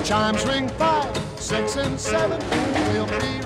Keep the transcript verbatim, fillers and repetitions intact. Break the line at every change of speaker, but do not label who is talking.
Chimes ring five, six, and seven. We'll be